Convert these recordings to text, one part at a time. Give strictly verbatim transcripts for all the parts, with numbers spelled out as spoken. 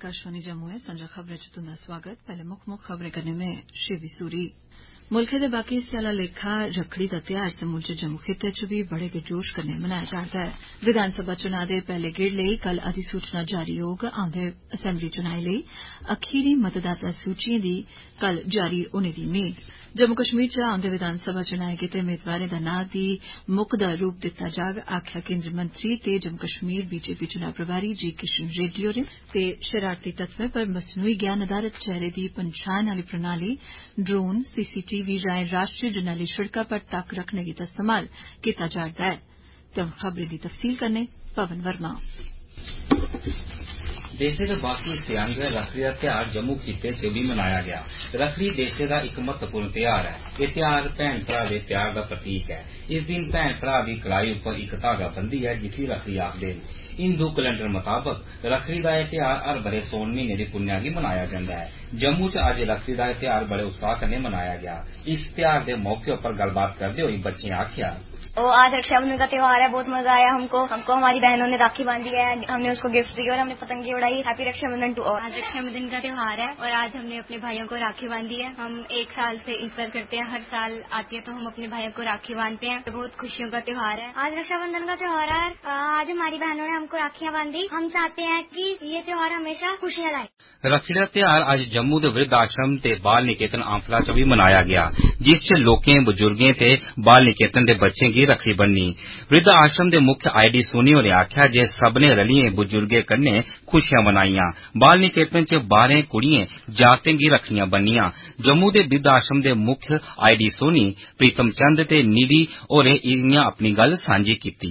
आकाशवाणी जम्मू है संजा खबरें च तुंदा स्वागत। पहले मुख मुख खबरें करने में शिवी सूरी। मुल्कै दे बाकी हिस्सें आह्ला लेखा रक्खड़ी दा ध्यार समूलचे जम्मू खित्ते च बी बड़े गै जोश कन्नै मनाया जा'रदा ऐ। विधानसभा चुनां दे पैह्ले गेड़ लेई कल अधिसूचना जारी होग। औंदे असैंबली चुनाएं लेई अखीरी मतदाता सूचिएं दी कल जारी होने दी मेद। जम्मू कश्मीर च औंदे विधानसभा चुनाएं गितै मेदवारें दा नां दी मुकदा रूप दित्ता जाग, आखेआ केंद्री मंत्री ते जम्मू कश्मीर बीजेपी चुनां प्रभारी जी किशन रेड्डी होरें। ते शरारती तत्वें पर मसनूई ज्ञान आधारित चेहरे दी पंछान आह्ली प्रणाली, ड्रोन, सीसीटीवी राएं राष्ट्रीय जरनैली शिड़का पर तक्क रखने गितै इस्तेमाल कीता जा'रदा ऐ। ते हुन खबरें दी तफसील कन्नै पवन वर्मा। देशे दे बाकी हिस्सें आंगर रक्खड़ी दा ध्यार जम्मू खित्ते च भी मनाया गया। रक्खड़ी देशे दा इक महत्वपूर्ण ध्यार है। यह ध्यार भैन भ्रा दे प्यार दा प्रतीक है। इस दिन भैन भ्रा दी कलाई उप्पर इक धागा बनदी है जिसी रक्खड़ी आखदे न। हिंदू कैलेंडर मुताबक रक्खड़ी दा यह ध्यार हर बरे सौन महीने दी पुन्नेआ गी मनाया जंदा है। जम्मू च अज्ज रक्खड़ी दा यह ध्यार बड़े उत्साह कन्नै मनाया गया। इस ध्यार दे मौके उप्पर गलबात करदे होई बच्चें आखेआ, ओ आज रक्षाबंधन का त्योहार है, बहुत मजा आया हमको हमको हमारी बहनों ने राखी बांधी है, हमने उसको गिफ्ट दिए और हमने पतंगे उड़ाई। Happy Raksha Bandhan to all. आज रक्षाबंधन का त्योहार है और आज हमने अपने भाइयों को राखी बांधी है। हम एक साल से इंतजार करते हैं, हर साल आती है तो हम अपने भाइयों को राखी बांधते हैं। तो बहुत खुशियों का त्योहार है। आज रक्षाबंधन का त्योहार है। आज हमारी बहनों ने हमको राखियां बांधी। हम चाहते हैं कि ये त्योहार हमेशा खुशियां लाए। रक्खड़ी दा ध्यार अज्ज जम्मू दे वृद्ध आश्रम ते बाल निकेतन आंफला च भी मनाया गया, जिस च लोकें बुजुर्गें ते बाल निकेतन दे बच्चें गी रक्खड़ी बन्नी। वृद्ध आश्रम दे मुख्य आई डी सोनी होरें आखेआ जे सब्भनें रलियै बुजुर्गें कन्नै खुशियां मनाइयां। बाल निकेतन च बारें कुड़ियें जागतें गी रक्खड़ियां बन्नियां। जम्मू दे वृद्ध आश्रम दे मुख्य आई डी सोनी प्रीतम चंद ते निधि होरें इयां अपनी गल्ल सांझी कीती।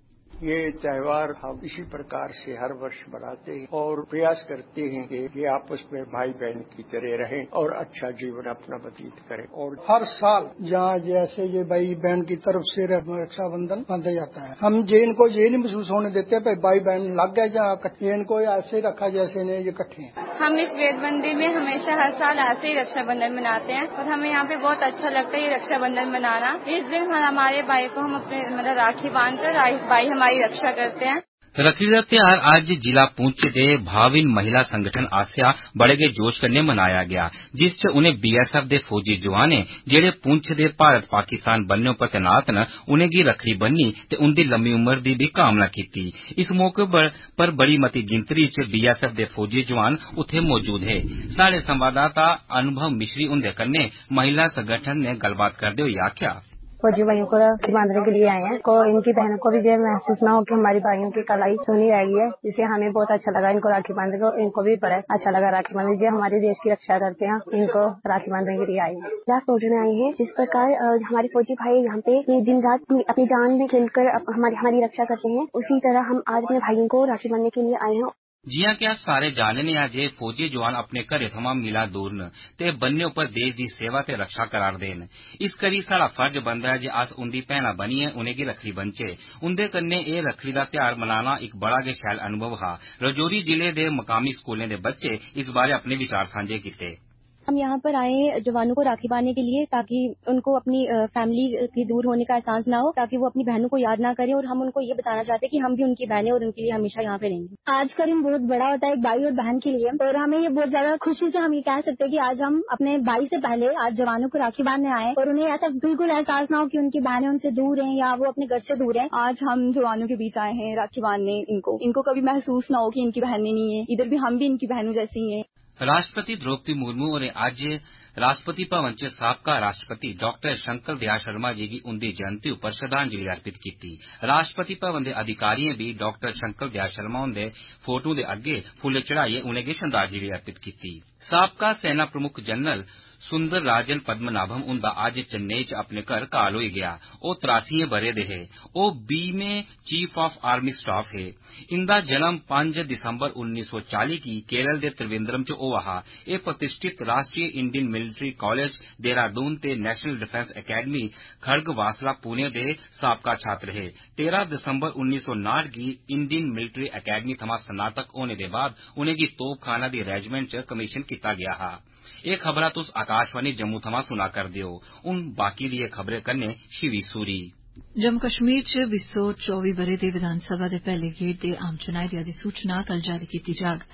ये त्योहार हम इसी प्रकार से हर वर्ष मनाते हैं और प्रयास करते हैं कि ये आपस में भाई बहन की तरह रहें और अच्छा जीवन अपना व्यतीत करें। और हर साल जहाँ जैसे ये भाई बहन की तरफ से रक्षाबंधन बांधा जाता है, हम जे इनको ये नहीं महसूस होने देते भाई बहन लग गए जहाँ इकट्ठे, इनको ऐसे रखा जैसे ने ये इकट्ठे हैं। हम इस वेदबंदी में हमेशा हर साल ऐसे ही रक्षाबंधन मनाते हैं और हमें यहाँ पे बहुत अच्छा लगता है ये रक्षाबंधन मनाना। इस दिन हमारे भाई को हम अपने मतलब राखी बांधकर भाई हमारी रक्षा करते हैं। रक्खड़ी दा ध्यार अज्ज जिला पुंछ दे भाविन महिला संगठन आसेआ बड़े गै जोश कन्नै मनाया गया, जिस च उनें बीएसएफ दे फौजी जवानें जेड़े पुंछ दे भारत पाकिस्तान बन्ने उप्पर तैनात न उनेंगी रक्खड़ी बन्नी ते उंदी लम्मी उम्र दी भी कामना कीती। इस मौके पर बड़ी मती गिनतरी च बीएसएफ दे फौजी जवान उत्थे मौजूद हे। साढ़े संवाददाता अनुभव मिश्री हुंदे कन्नै महिला संगठन ने गलबात करदे होई आखेआ, फौजी भाइयों को राखी बांधने के लिए आए हैं और इनकी बहनों को भी ये महसूस ना हो कि हमारी भाइयों की कलाई सुनी रह गई है, जिससे हमें बहुत अच्छा लगा इनको राखी बांधने को। इनको भी बड़ा अच्छा लगा राखी बांधने, जो हमारे देश की रक्षा करते हैं इनको राखी बांधने के लिए आए हैं। क्या सोचने आए हैं जिस प्रकार हमारे फौजी भाई यहाँ पे दिन रात अपनी जान भी खेलकर हमारी हमारी रक्षा करते हैं, उसी तरह हम आज अपने भाइयों को राखी बांधने के लिए आए हैं। जियां कि अस सारे जानने आं जे फौजी जवान अपने घरें थमां मीलां दूर न ते बन्ने उप्पर देश दी सेवा ते रक्षा करा'रदे न। इस करी साढ़ा फर्ज बनदा ऐ जे अस उंदी भैनां बनियै उनेंगी रक्खड़ी बन्नचै। उंदे कन्नै एह् रक्खड़ी दा ध्यार मनाना इक बड़ा गै शैल अनुभव हा। रजौरी जिले दे मकामी स्कूलें दे बच्चे इस बारे अपने विचार सांझे कीते। हम यहाँ पर आए जवानों को राखी बांधने के लिए ताकि उनको अपनी फैमिली के दूर होने का एहसास ना हो, ताकि वो अपनी बहनों को याद ना करें, और हम उनको ये बताना चाहते हैं कि हम भी उनकी बहनें और उनके लिए हमेशा यहाँ पे रहेंगे। आज का दिन बहुत बड़ा होता है एक भाई और बहन के लिए, और हमें ये बहुत ज्यादा खुशी से हम ये कह सकते हैं कि आज हम अपने भाई से पहले आज जवानों को राखी बांधने आए और उन्हें ऐसा बिल्कुल एहसास ना हो कि उनकी बहनें उनसे दूर हैं या वो अपने घर से दूर हैं। आज हम जवानों के बीच आए हैं राखी बांधने, इनको इनको कभी महसूस ना हो कि इनकी बहनें नहीं है, इधर भी हम भी इनकी बहनों जैसी हैं। राष्ट्रपति द्रौपदी मुर्मू होरें अज्ज राष्ट्रपति भवन च साबका राष्ट्रपति डॉक्टर शंकर दयाल शर्मा जी गी उंदी जयंती उप्पर श्रद्धांजलि अर्पित कीती। राष्ट्रपति भवन दे अधिकारियें भी डॉक्टर शंकर दयाल शर्मा हुंदे फोटो दे अग्गे फुल्ल चढ़ाइयै उनेंगी श्रद्धांजलि अर्पित कीती। साबका सेना प्रमुख जनरल सुंदर राजन पद्मनाभम उंदा अज्ज चेन्नई च अपने घर काल होई गया। ओ त्रासियें बरे दे हे। ओ बीमें चीफ ऑफ आर्मी स्टाफ हे। इंदा जन्म पांच दिसंबर उन्नीस सौ चाली गी केरल दे त्रिवेंद्रम च होआ हा। एह प्रतिष्ठित राष्ट्रीय इंडियन मिलिट्री कॉलेज देहरादून ते national defence academy Khadakwasla Pune दे साबका छात्र हे। तेरह दिसंबर उन्नीस सौ नाठ गी इंडियन मिलिट्री अकैडमी थमां स्नातक होने दे बाद उनेंगी तोपखाना दी रेजिमेंट च कमीशन कीता गया हा। एह खबरां तुस आकाशवाणी जम्मू थमां सुना करदे हो। हुण बाकी दियें खबरें कन्नै शिवी सूरी। जम्मू कश्मीर च बीस सौ चौबी ब'रे दे विधानसभा दे पैह्ले गेड़ दे आम चुनाएं दी अधिसूचना कल जारी कीती जाग।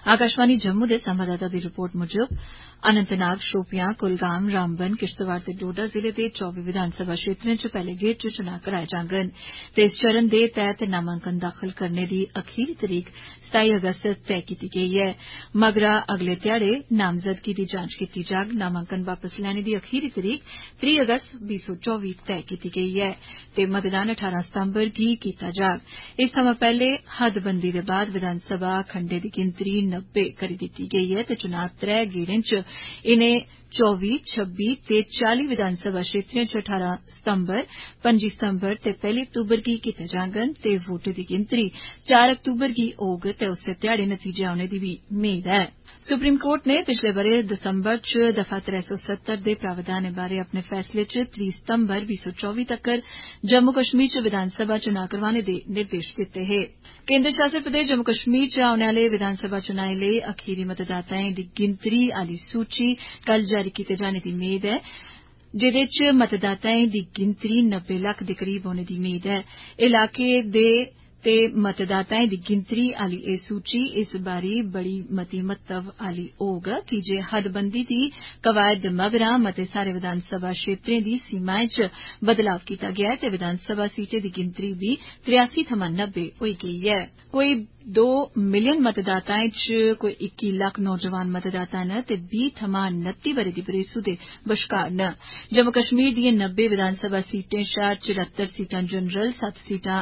आकाशवाणी जम्मू दे संवाददाता दी रिपोर्ट मुजब अनंतनाग, शोपियां, कुलगाम, रामबन, किश्तवाड़ ते डोडा जिले दे चौबी विधानसभा क्षेत्रें च पैहले गेड़ च चुनां कराए जाङन ते इस चरण दे तैह्त नामांकन दाखल करने दी अखीरी तरीक सताई अगस्त तय कीती गेई ऐ। मगरा अगले ध्याड़े नामजदगी दी जांच कीती जाग। नामांकन वापस लैने दी अखीरी तरीक त्रीह् अगस्त बीह् सौ चौबी तय कीती गेई ऐ ते मतदान अठारां सितंबर गी कीता जाग। इस थमां पैहले हदबंदी दे बाद विधानसभा खंडे दी गिनतरी नब्बे करी दित्ती गेई ऐ ते चुनां त्रै गेड़ें च इनें चौबी, छब्बी ते चाली विधानसभा क्षेत्रें च अठारां सितंबर, पंजी सितंबर ते पैह्ली अक्तूबर गी कीते जाङन ते वोटें दी गिनतरी चार अक्तूबर गी होग ते उस्सै ध्याड़े नतीजे औने दी बी मेद ऐ। सुप्रीम कोर्ट ने पिछले बरे दिसंबर च दफा त्रै सौ सत्तर दे प्रावधानें बारे अपने फैसले च त्रीह् सितंबर बीह् सौ चौबी तक्कर जम्मू कश्मीर च विधानसभा चुनां करवाने दे निर्देश दित्ते हे। केन्द्र शासित प्रदेश जम्मू कश्मीर च औने आले विधानसभा चुनाएं लेई अखीरी मतदाताएं दी गिनतरी आली सूची कल जारी कीते जाने दी मेद ऐ जेदे च मतदाताएं दी गिनतरी नब्बे लक्ख दे करीब होने दी मेद ऐ। इलाके दे ते मतदाताएं दी गिनतरी आली एह् सूची इस बारी बड़ी मती महत्व आली होग कीजे हदबंदी दी कवायद मगरा मते सारे विधानसभा क्षेत्रें दी सीमाएं च बदलाव कीता गेआ ऐ ते विधानसभा सीटें दी गिनतरी बी त्रियासी थमां नब्बे होई गेई ऐ। कोई दो मिलियन मतदाताएं च कोई इक्की लक्ख नौजवान मतदाता न ते बीह् थमां नत्ती बरे दी बरेसू दे बश्कार न। जम्मू कश्मीर दिएं नब्बे विधानसभा सीटें शा चरहत्तर सीटां जनरल, सत्त सीटां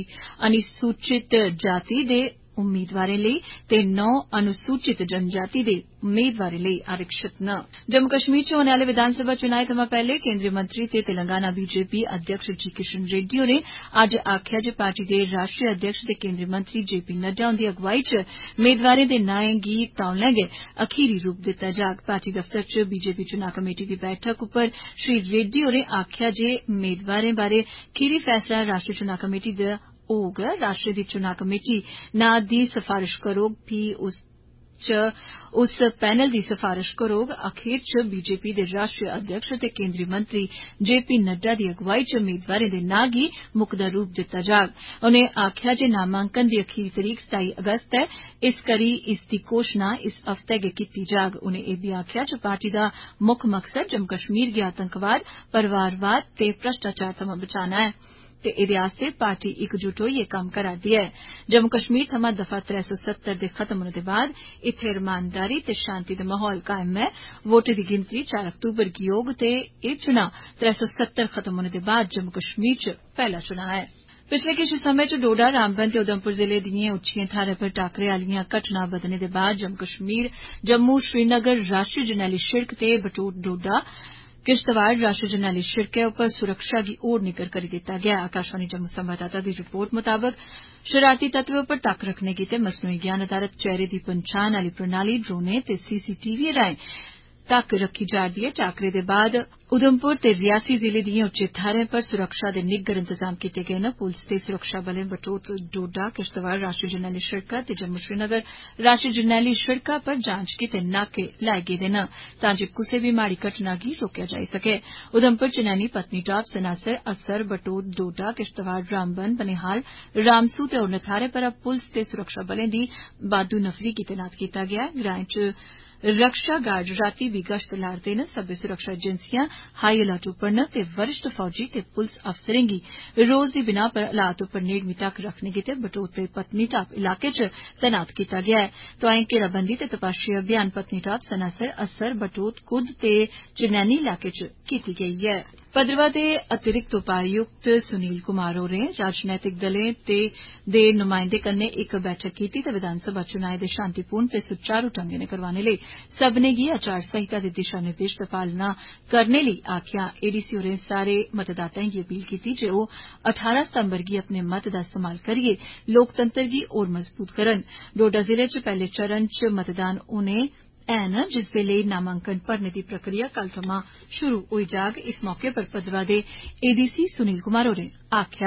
अनुसूचित जाति दे उम्मीदवारें लेई ते नौ अनुसूचित जनजाति दे उम्मीदवारें लेई आरक्षित न। जम्मू कश्मीर च होने आले विधानसभा चुनाएं थमां पैहले केन्द्रीय मंत्री ते तेलंगाना बीजेपी अध्यक्ष जी किशन रेड्डी होरें अज्ज आखेआ जे पार्टी दे राष्ट्रीय अध्यक्ष ते केन्द्रीय मंत्री जे पी नड्डा हुंदी अगुवाई च मेदवारें दे नाएं गी तौले गै अखीरी रूप दित्ता जाग। पार्टी दफ्तर च बीजेपी चुनां कमेटी दी बैठक उप्पर श्री रेड्डी होरें आखेआ जे मेदवारें बारै खीरी फैसला राष्ट्रीय चुनां कमेटी दा होग। राष्ट्र दी चुनां कमेटी नां दी सफारश करोग, फ्ही उस च उस पैनल दी सफारश करोग। अखीर च बीजेपी दे राष्ट्रीय अध्यक्ष ते केन्द्रीय मंत्री जे पी नड्डा दी अगुवाई च मेदवारें दे नां गी मुकदा रूप दित्ता जाग। उनें आखेआ जे नामांकन दी अखीरी तरीक सताई अगस्त ऐ, इस करी इसदी घोषणा इस हफ्ते गै कीती जाग। उनें एह् बी आखेआ जे पार्टी दा मुक्ख मकसद जम्मू कश्मीर गी आतंकवाद, परवारवाद ते भ्रष्टाचार थमां बचाना ऐ ते एह्दे आस्तै पार्टी इकजुट होइयै कम्म करा'रदी ऐ। जम्मू कश्मीर थमां दफा त्रै सौ सत्तर दे खत्म होने दे बाद इत्थे रमानदारी ते शांति दा माहौल कायम ऐ। वोटें दी गिनतरी चार अक्तूबर गी होग ते एह् चुनां त्रै सौ सत्तर खत्म होने दे बाद जम्मू कश्मीर च पैहला चुनां ऐ। पिछले किश समें च डोडा, रामबन ते उधमपुर जिले दिएं उच्चिएं थाहरें पर टाकरे आलियां घटनां बधने दे बाद जम्मू कश्मीर जम्मू श्रीनगर राष्ट्रीय जरनैली शिड़क ते बटोत डोडा किश्तवाड़ राष्ट्रीय जरनैली शिड़कै उप्पर सुरक्षा गी होर निग्गर करी दित्ता गेआ। आकाशवाणी जम्मू संवाददाता दी रिपोर्ट मुताबक शरारती तत्वें उप्पर टक्क रखने गितै मसनूई ज्ञान आधारत चेहरे दी पन्छान आली प्रणाली ड्रोनें ते सीसीटीवी राएं तक्क रखी जा'रदी ऐ। टाकरे दे बाद उधमपुर ते रियासी जिले दिएं उच्चे थाहरें पर सुरक्षा दे निग्गर इंतजाम कीते गे न। पुलस ते सुरक्षा बलें बटोत डोडा किश्तवाड़ राष्ट्रीय जरनैली शिड़का ते जम्मू श्रीनगर राष्ट्रीय जरनैली शिड़का पर जांच गितै नाके लाए गेदे न तां जे कुसै बी माड़ी घटना गी रोकेआ जाई सकै। उधमपुर, चनैनी, पत्नीटाप, सनासर, असर, बटोत, डोडा, किश्तवाड़, रामबन, बनिहाल, रामसू ते होरनें थाहरें पर पुलस ते सुरक्षा बलें दी बाद्दू नफरी गी तैनात कीता गेआ ऐ। ग्राएं च रक्षा गार्ड रातीं बी गश्त ला'रदे न। सब्बै सुरक्षा एजेंसियां हाई अलर्ट उप्पर न ते वरिष्ठ फौजी ते पुलस अफसरें गी रोज दी बिनाह पर हालात उप्पर नेड़मी तक्क रखने गितै बटोत ते पत्नीटाप इलाके च तैनात कीता गेआ ऐ। तोआईं घेराबंदी ते तपाशी अभियान पत्नीटाप, सनासर, असर, बटोत, कुद ते चनैनी इलाके च कीती गेई ऐ। भद्रवाह दे अतिरिक्त उपायुक्त सुनील कुमार होरें राजनैतिक दलें ते दे नुमाइंदें कन्नै इक बैठक कीती ते विधानसभा चुनाएं दे शांतिपूर्ण ते सुचारू ढंगै नै करवाने लेई सब्बनें गी आचार संहिता दे दिशा निर्देश दा पालना करने लेई आखेआ। एडीसी होरें सारे मतदाताएं गी अपील कीती जे ओह् अठारां सितंबर गी अपने मत दा इस्तेमाल करियै लोकतंत्र गी होर मजबूत करन। डोडा जिले च पैह्ले चरण च मतदान होने हैन जिसदे लेई नामांकन भरने दी प्रक्रिया कल थमां शुरू होई जाग। इस मौके पर भद्रवाह दे एडीसी सुनील कुमार होरें आखेआ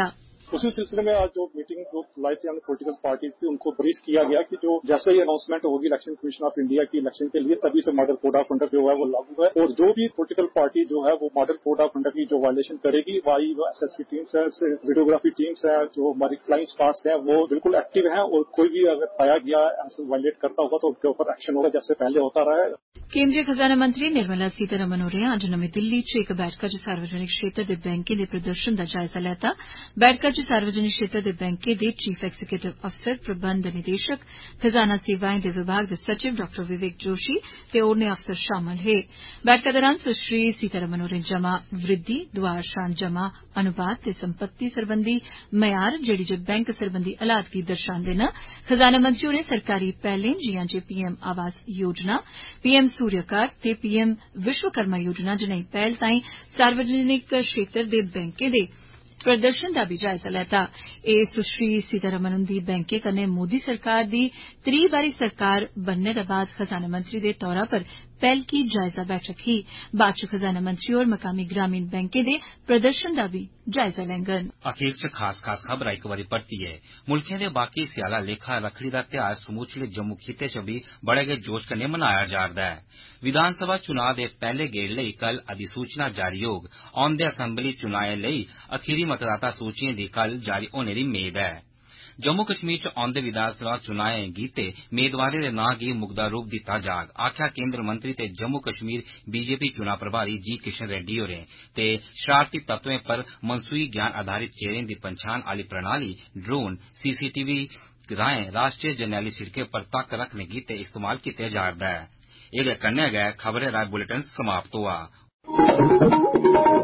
उसी सिलसिले में आज जो मीटिंग जो लाई थी हमने पॉलिटिकल पार्टीज की, उनको ब्रीफ किया गया कि जो जैसे ही अनाउंसमेंट होगी इलेक्शन कमीशन ऑफ इंडिया की इलेक्शन के लिए, तभी से मॉडल कोड ऑफ कंडक्ट जो है वो लागू है। और जो भी पॉलिटिकल पार्टी जो है वो मॉडल कोड ऑफ कंडक्ट की जो वायलेशन करेगी, वही एस एस सी टीम्स है, वीडियोग्राफी टीम्स है, जो हमारी फ्लाइंग स्क्वाड्स है, वो बिल्कुल एक्टिव है। और कोई भी अगर पाया गया ऐसे वायलेट करता होगा तो उनके ऊपर एक्शन होगा, जैसे पहले होता रहा है। केंद्रीय खजाना मंत्री निर्मला सीतारमण होरें अज्ज नमीं दिल्ली च इक बैठका च सार्वजनिक क्षेत्र दे बैंकें दे प्रदर्शन दा जायजा लैता। बैठका च सार्वजनिक क्षेत्र दे बैंकें दे चीफ एग्जीक्यूटिव अफसर, प्रबंध निदेशक, खजाना सेवाएं दे विभाग दे सचिव डॉ विवेक जोशी ते होरनें अफसर शामल हे। बैठका दौरान सुश्री सीतारमण होरें जमा वृद्धि, दोआर शान जमा अनुपात ते संपत्ति सरबंधी मयार जेड़ी जे बैंक सरबंधी हालात गी दर्शांदे न। खजाना मंत्री होरें सरकारी पैहलें जियां जे पीएम आवास योजना, पीएम सूर्यकार ते पीएम विश्वकर्मा योजना जनेही पैहल ताईं सार्वजनिक क्षेत्र दे बैंकें दे प्रदर्शन दा बी जायजा लैता। एह सुश्री सीतारमण हुंदी बैंकें कन्नै मोदी सरकार दी त्री बारी सरकार बनने दे बाद खजाना मंत्री दे तौरा पर पैहलकी जायजा बैठक ही। बाद च खजाना मंत्री होर मकामी ग्रामीण बैंकें दे प्रदर्शन दा बी जायजा लैंगन। अखीर च खास खास खबर इक बारी परतियै मुल्खें दे बाकी हिस्सें आह्ला लेखा रक्खड़ी दा ध्यार समूलचे जम्मू खित्ते च बी बड़े गै जोश कन्नै मनाया जा'रदा ऐ। विधानसभा चुनां दे पैहले गेड़ लेई कल अधिसूचना जारी होग। औंदे असैम्बली चुनाएं लेई अखीरी मतदाता सूचिएं दी कल जारी होने दी मेद ऐ। जम्मू कश्मीर च औंदे विधानसभा चुनाएं गित्ते मेदवारें दे नां गी मुकदा रूप दित्ता जाग, आखेआ केंद्र मंत्री ते जम्मू कश्मीर बीजेपी चुनां प्रभारी जी किशन रेड्डी होरें। ते शरारती तत्वें पर मनसूई ज्ञान आधारित चेहरें दी पंछान आली प्रणाली ड्रोन सीसीटीवी राएं राष्ट्रीय जरनैली सिड़कें पर तक्क रखने गित्ते इस्तेमाल कीता जा'रदा ऐ। एह्दे कन्नै गै खबरें दा बुलेटिन समाप्त होआ।